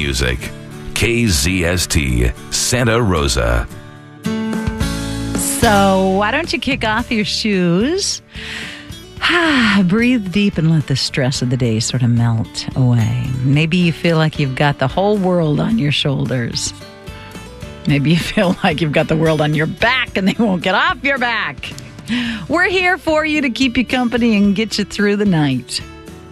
music. KZST, Santa Rosa. So why don't you kick off your shoes? Breathe deep and let the stress of the day sort of melt away. Maybe you feel like you've got the whole world on your shoulders. Maybe you feel like you've got the world on your back and they won't get off your back. We're here for you to keep you company and get you through the night.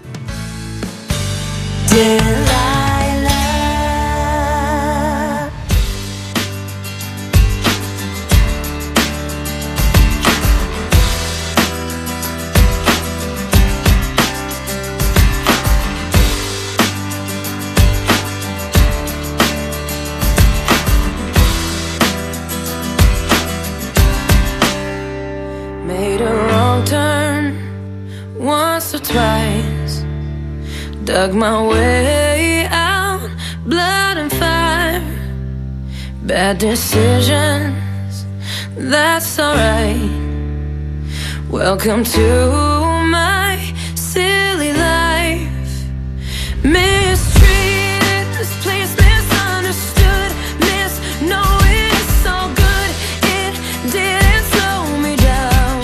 Made a wrong turn once or twice, dug my way out, blood and fire. Bad decisions, that's alright. Welcome to my silly life. Mistreated, misplaced, misunderstood, knowing it's all good. It didn't slow me down.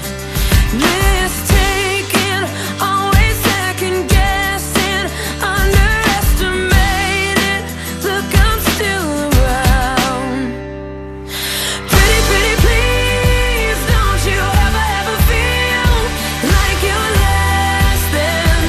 Mistaken, always second guessing, underestimated. Look, I'm still around. Pretty, pretty, please, don't you ever feel like you're less than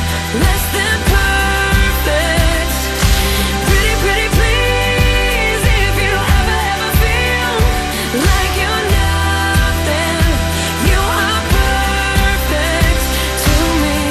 perfect. Pretty, pretty, please, if you ever feel like you're nothing, you are perfect to me.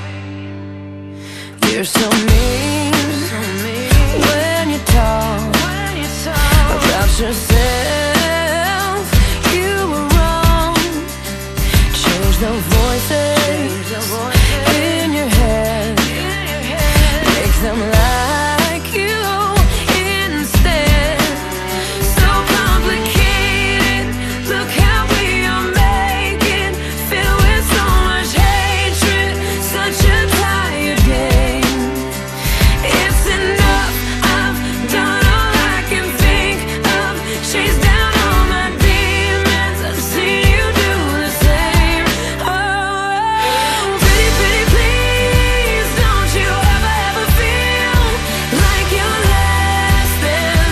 You're so mean when you talk about yourself. You were wrong. Change the voices in your head. Make them like you instead. So complicated. Look how we are making. Filled with so much hatred. Such a tired game. It's enough. I've done all I can think of. Chased down all my demons. I've seen you do the same. Oh, pretty, pretty, please, don't you ever feel like you're less than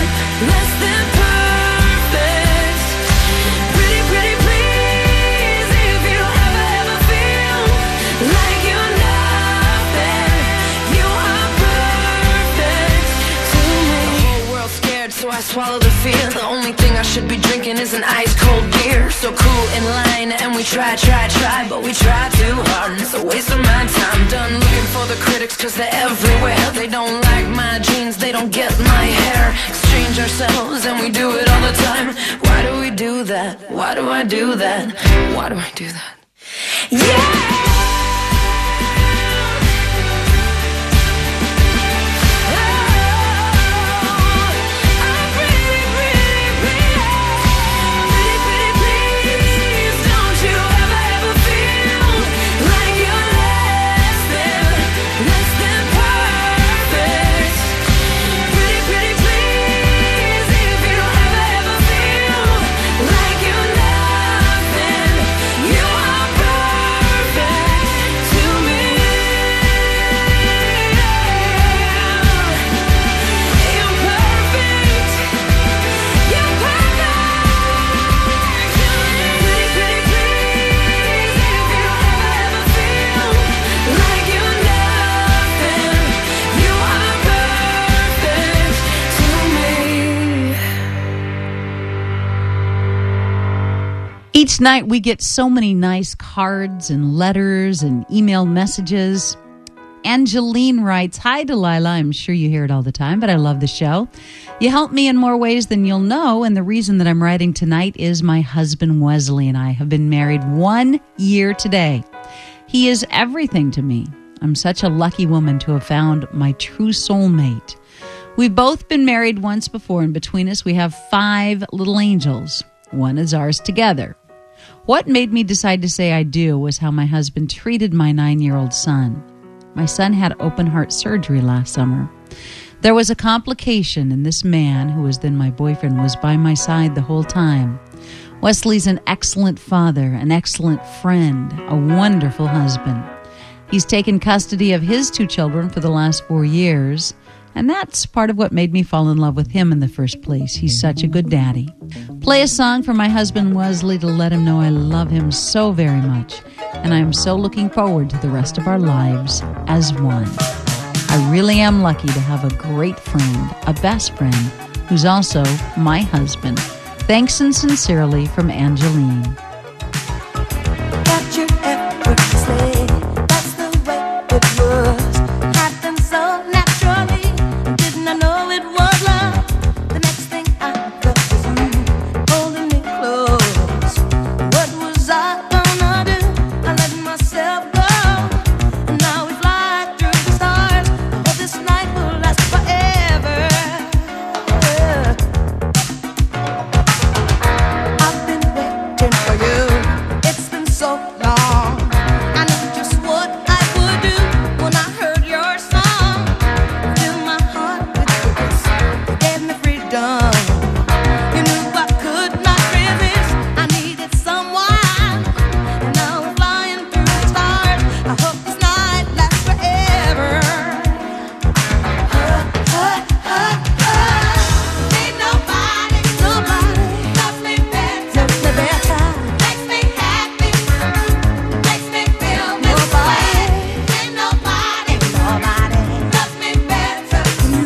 perfect. Pretty, pretty, please, if you ever feel like you're nothing, you are perfect to me. The whole world's scared, so I swallow the fear. The only thing I should be drinking is an ice cold beer. So cool in line, and we try, but we try too hard, and it's a waste of my time. Done looking for the critics, cause they're everywhere. They don't like my jeans, they don't get my hair. Exchange ourselves, and we do it all the time. Why do we do that? Why do I do that? Why do I do that? Yeah! Each night we get so many nice cards and letters and email messages. Angeline writes, "Hi, Delilah. I'm sure you hear it all the time, but I love the show. You help me in more ways than you'll know, and the reason that I'm writing tonight is my husband Wesley and I have been married 1 year today. He is everything to me. I'm such a lucky woman to have found my true soulmate. We've both been married once before, and between us we have 5 little angels. One is ours together. What made me decide to say I do was how my husband treated my 9-year-old son. My son had open heart surgery last summer. There was a complication, and this man, who was then my boyfriend, was by my side the whole time. Wesley's an excellent father, an excellent friend, a wonderful husband. He's taken custody of his 2 children for the last 4 years, and that's part of what made me fall in love with him in the first place. He's such a good daddy. Play a song for my husband Wesley to let him know I love him so very much, and I am so looking forward to the rest of our lives as one. I really am lucky to have a great friend, a best friend, who's also my husband. Thanks and sincerely from Angeline. Got you effortlessly. That's the way it was. Happened so naturally. Didn't I know it was love? The next thing I felt was you holding me close. What was I gonna do? I let myself go. And now we fly through the stars. I hope this night will last forever. I've been waiting for you. It's been so long. I knew just what I would do when I heard your song. Fill my heart with your kiss. You gave me freedom. You knew I could not resist. I needed someone. And now we're flying through the stars. I hope this night lasts forever. Ain't nobody loves me better. Makes me happy. Makes me feel this way. Ain't nobody loves me better.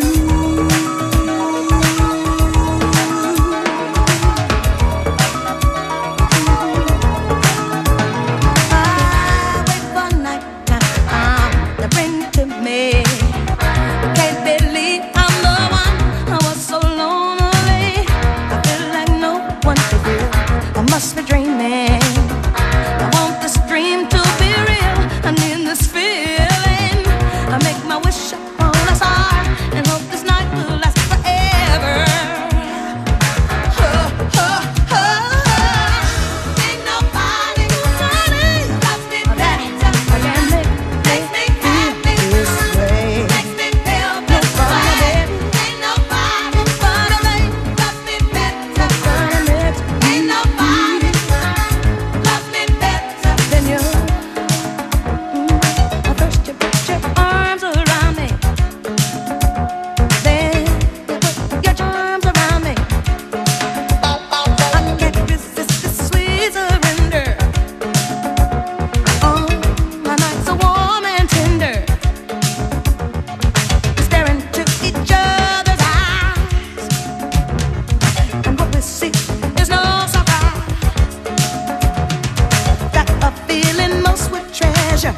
I wait for nighttime to bring it to me. Can't believe I'm the one. I was so lonely. I feel like no one to feel. I must be dreaming. I want this dream to be real. I need this feeling. I make my wish upon a star and hope this night will last forever. Ain't nobody loves me better. Makes me happy. Makes me feel this way. Ain't nobody loves me better. Ain't nobody loves me better than you. First you put your arms around me, then you put your charms around me. I can't resist this sweet surrender. Oh, my nights are warm and tender. We stare into each other's eyes, and what we see is no surprise. Got a feeling most would treasure,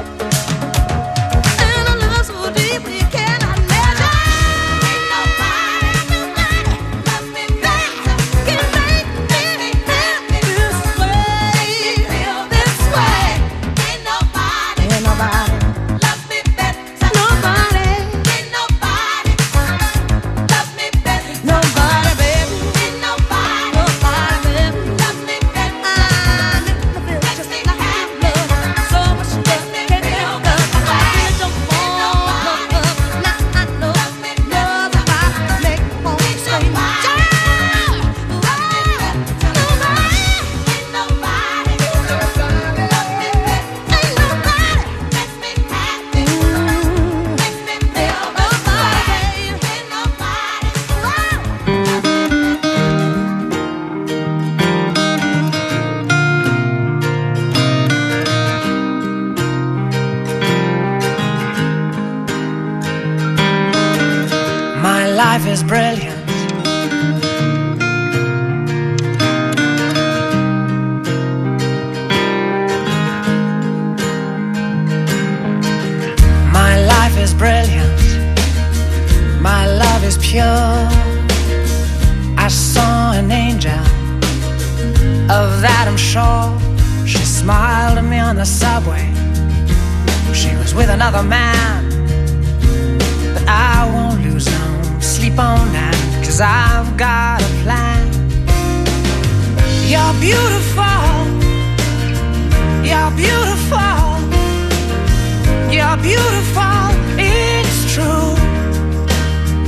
and a love so deep we cannot measure. Ain't nobody loves me better. Can make me happy this way. Feel this way. Ain't nobody loves me better. Nobody. Ain't nobody loves me better. Nobody, baby. Ain't nobody baby, loves me better. I never feel just like love. So much love can't feel love. I don't want love. Now I know love if I make home straight. My life is brilliant. My life is brilliant. My love is pure. I saw an angel, of that I'm sure. She smiled at me on the subway. She was with another man, but I won't lose no sleep on that, 'cause I've got a plan. You're beautiful. You're beautiful. You're beautiful. It's true.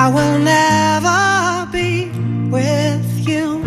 I will never be with you.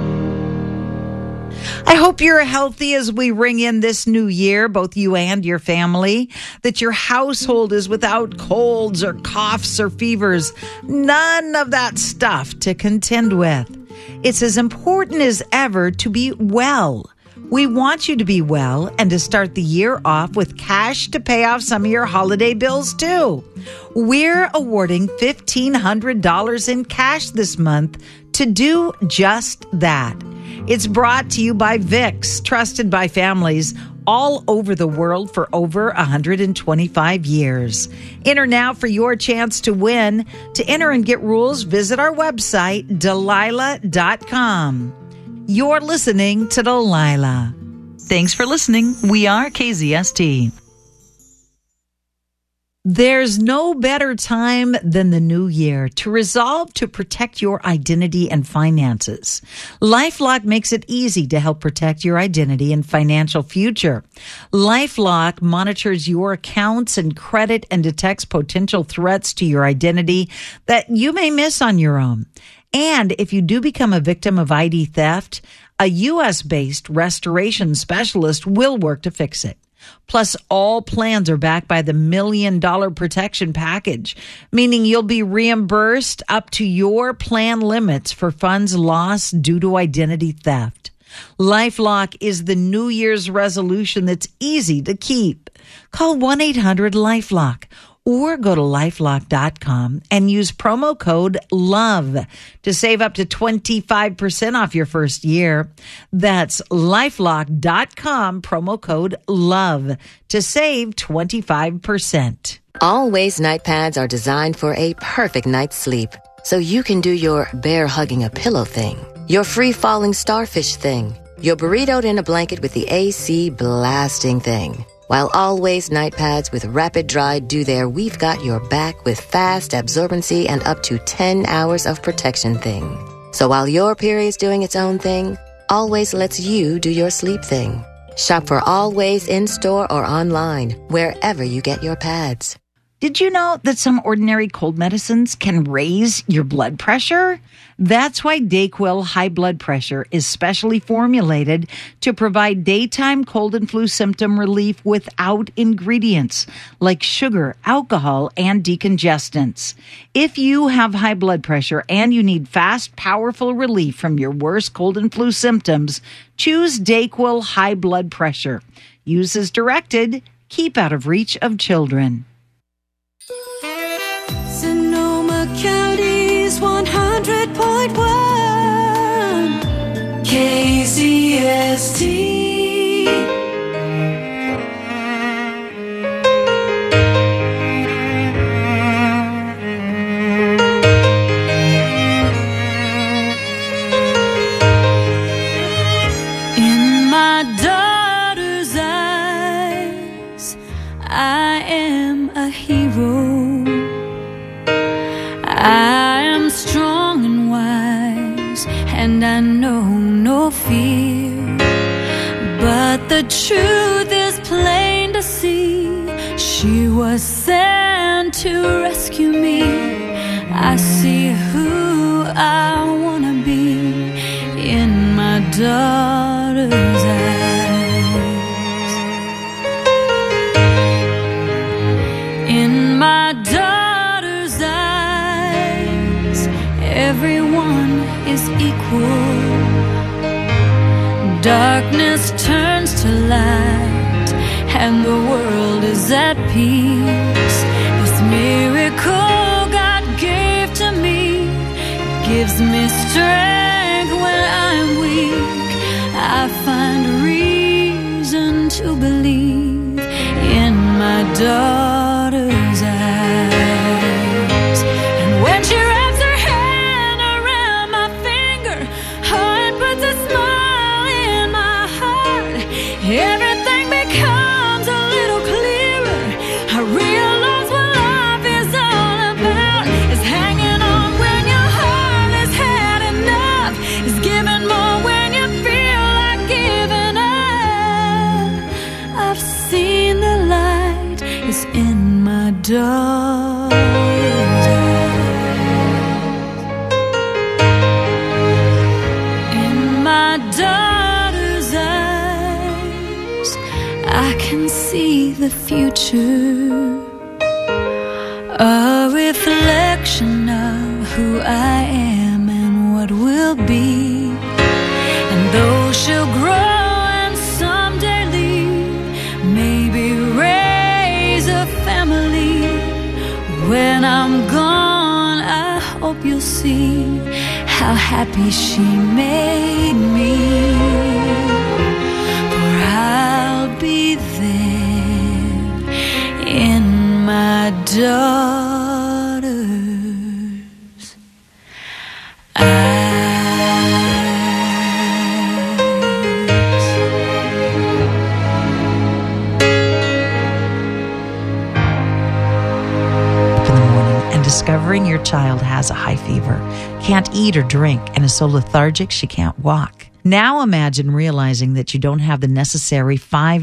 I hope you're healthy as we ring in this new year, both you and your family, that your household is without colds or coughs or fevers, none of that stuff to contend with. It's as important as ever to be well. We want you to be well and to start the year off with cash to pay off some of your holiday bills too. We're awarding $1,500 in cash this month to do just that. It's brought to you by Vicks, trusted by families all over the world for over 125 years. Enter now for your chance to win. To enter and get rules, visit our website, Delilah.com. You're listening to Delilah. Thanks for listening. We are KZST. There's no better time than the new year to resolve to protect your identity and finances. LifeLock makes it easy to help protect your identity and financial future. LifeLock monitors your accounts and credit and detects potential threats to your identity that you may miss on your own. And if you do become a victim of ID theft, a U.S.-based restoration specialist will work to fix it. Plus, all plans are backed by the $1 Million Protection Package, meaning you'll be reimbursed up to your plan limits for funds lost due to identity theft. LifeLock is the New Year's resolution that's easy to keep. Call 1-800-LifeLock or go to LifeLock.com and use promo code LOVE to save up to 25% off your first year. That's LifeLock.com, promo code LOVE to save 25%. Always night pads are designed for a perfect night's sleep, so you can do your bear hugging a pillow thing, your free falling starfish thing, your burritoed in a blanket with the AC blasting thing. While Always night pads with rapid dry do there, we've got your back with fast absorbency and up to 10 hours of protection thing. So while your period's doing its own thing, Always lets you do your sleep thing. Shop for Always in-store or online, wherever you get your pads. Did you know that some ordinary cold medicines can raise your blood pressure? That's why DayQuil High Blood Pressure is specially formulated to provide daytime cold and flu symptom relief without ingredients like sugar, alcohol, and decongestants. If you have high blood pressure and you need fast, powerful relief from your worst cold and flu symptoms, choose DayQuil High Blood Pressure. Use as directed. Keep out of reach of children. Sonoma County's 100.1 KZST. In my daughter's eyes, I am a hero. I am strong and wise, and I know no fear. But the truth is plain to see. She was sent to rescue me. I see who I wanna be in my daughter's eyes. In my daughter's eyes, everyone is equal. Darkness turns to light, and the world is at peace. This miracle God gave to me gives me strength when I'm weak. I find reason to believe in my daughter's eyes. And when she wraps her hand around my finger, oh, it puts a smile in my heart. Everything becomes a little clearer. I realize what life is all about. It's hanging on when your heart has had enough. It's giving more when you feel like giving up. I've seen the light is in my daughter's eyes. the future, a reflection of who I am and what will be. And though she'll grow and someday leave, maybe raise a family, when I'm gone, I hope you'll see how happy she made me. For I'll be there in my daughter's eyes. In the morning and discovering your child has a high fever, can't eat or drink, and is so lethargic she can't walk. Now imagine realizing that you don't have the necessary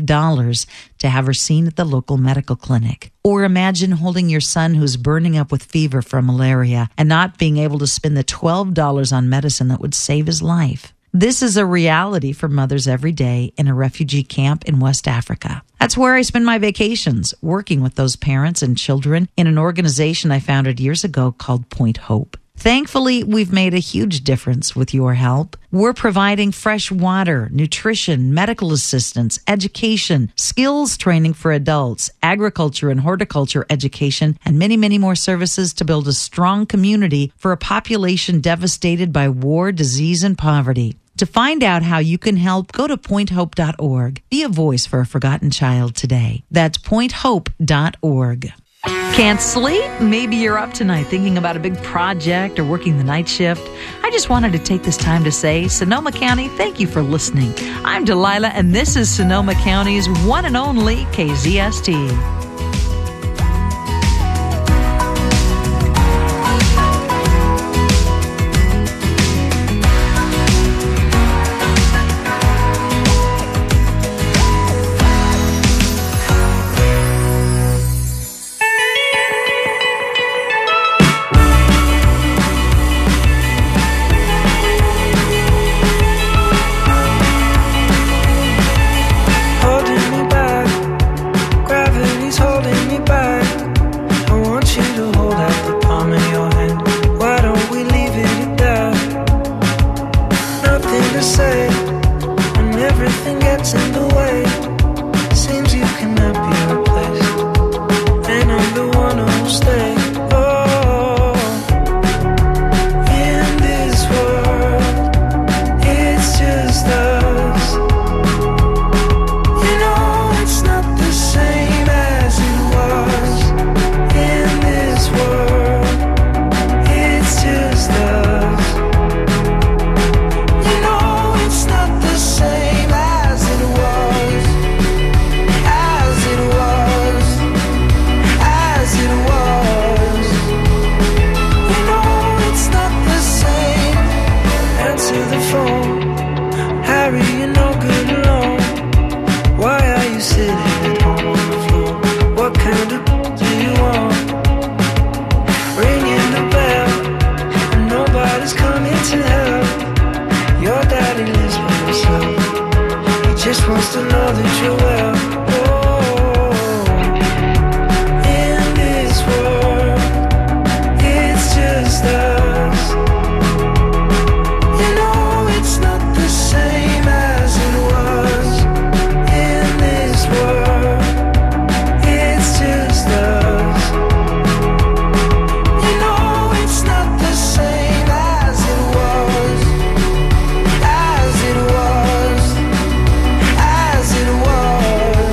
$5 to have her seen at the local medical clinic. Or imagine holding your son who's burning up with fever from malaria and not being able to spend the $12 on medicine that would save his life. This is a reality for mothers every day in a refugee camp in West Africa. That's where I spend my vacations, working with those parents and children in an organization I founded years ago called Point Hope. Thankfully, we've made a huge difference with your help. We're providing fresh water, nutrition, medical assistance, education, skills training for adults, agriculture and horticulture education, and many, many more services to build a strong community for a population devastated by war, disease, and poverty. To find out how you can help, go to pointhope.org. Be a voice for a forgotten child today. That's pointhope.org. Can't sleep? Maybe you're up tonight thinking about a big project or working the night shift. I just wanted to take this time to say, Sonoma County, thank you for listening. I'm Delilah, and this is Sonoma County's one and only KZST. As it was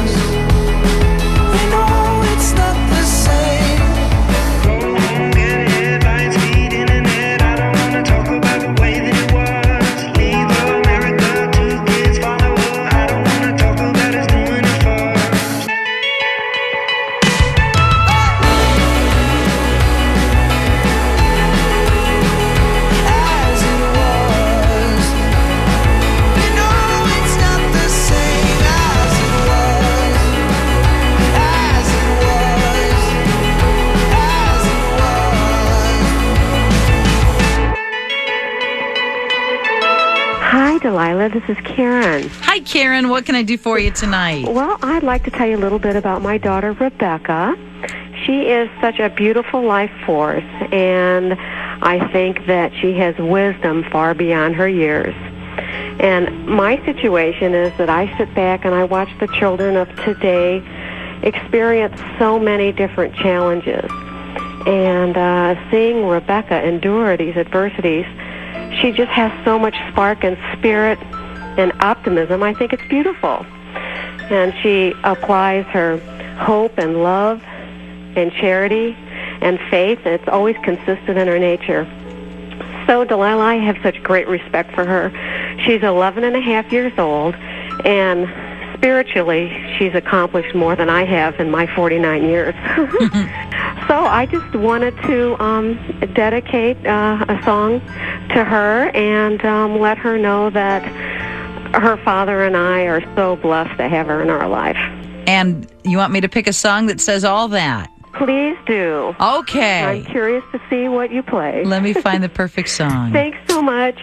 This is Karen. Hi, Karen. What can I do for you tonight? Well, I'd like to tell you a little bit about my daughter, Rebecca. She is such a beautiful life force, and I think that she has wisdom far beyond her years. And my situation is that I sit back and I watch the children of today experience so many different challenges. And seeing Rebecca endure these adversities, she just has so much spark and spirit and optimism. I think it's beautiful. And she applies her hope and love and charity and faith. It's always consistent in her nature. So, Delilah, I have such great respect for her. She's 11 and a half years old, and spiritually, she's accomplished more than I have in my 49 years. So I just wanted to dedicate a song to her and let her know that her father and I are so blessed to have her in our life. And you want me to pick a song that says all that? Please do. Okay. I'm curious to see what you play. Let me find the perfect song. Thanks so much.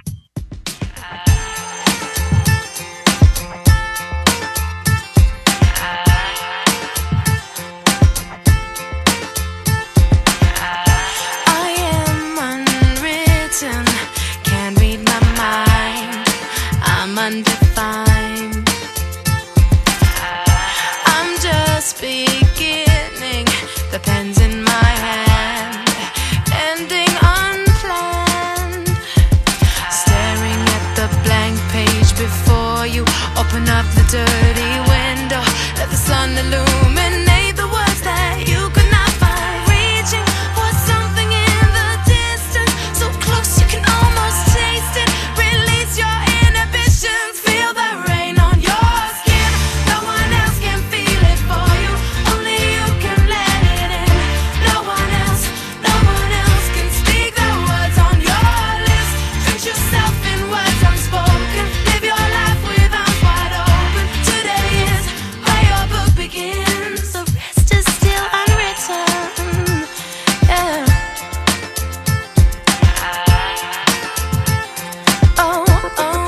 I am unwritten, can't read my mind. I'm undefined. I'm just beginning, the pen's in my hand, ending unplanned. Staring at the blank page before you, open up the dirty window, let the sun illuminate the words that you could not find. Reaching for something in the distance, so close you can almost taste it. Release your inhibitions, feel the rain on your skin. No one else can feel it for you, only you can let it in. No one else can speak the words on your lips. Drench yourself in words unspoken, live your life with arms wide open. Today is where your book begins, the rest is still unwritten. Yeah. Oh, oh.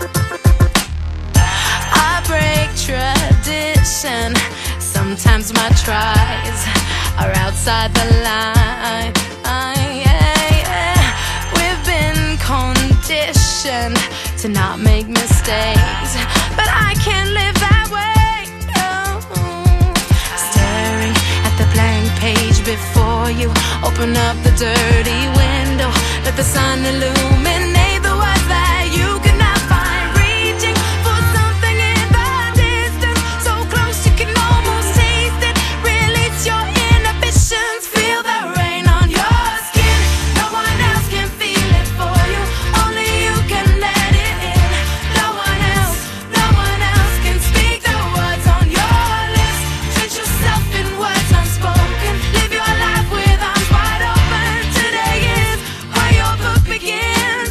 I break tradition. Sometimes my tries are outside the line. Yeah, yeah. We've been conditioned to not make mistakes, but I can't live that way. No. Staring at the blank page before you, open up the dirty window, let the sun illuminate the words that you could not find. Reaching for something in the distance, so close you can almost taste it. Release your inhibitions, feel the rain on your skin. No one else can feel it for you, only you can let it in. No one else can speak the words on your lips. Drench yourself in words unspoken, live your life with arms wide open. Today is where your book begins.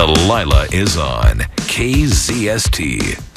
Delilah is on KZST.